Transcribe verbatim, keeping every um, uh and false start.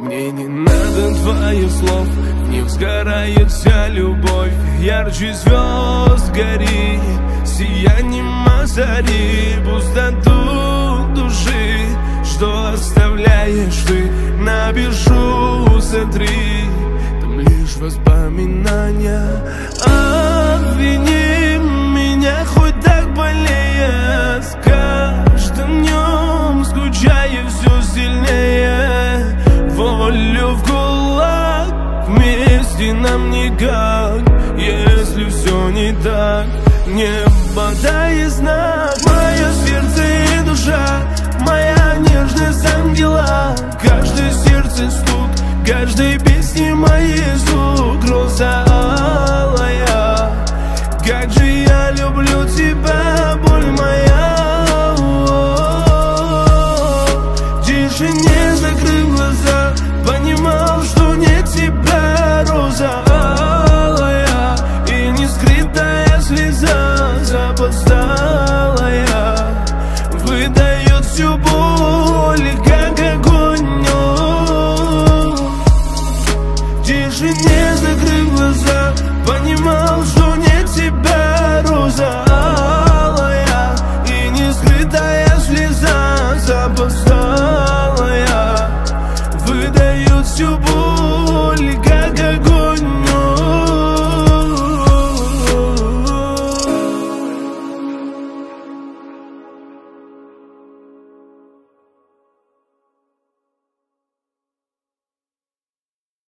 Мне не надо твоих слов, в них сгорает вся любовь. Ярче звезд гори, сиянием озари пустоту души, что оставляешь ты. Напишу сотри, там лишь воспоминания. Обвини меня хоть так больнее, с каждым днем скучаю все сильнее. Волю в кулак, вместе нам никак. Если все не так, небо дай знак. Мое сердце и душа, моя нежность ангела. Каждое сердце стук, каждой песни моей звук. Роза алая, как же я люблю тебя, боль моя. В тишине закрыв глаза, понимал, что нет тебя. Роза алая и не скрытая слеза, запоздалая, выдает всю боль.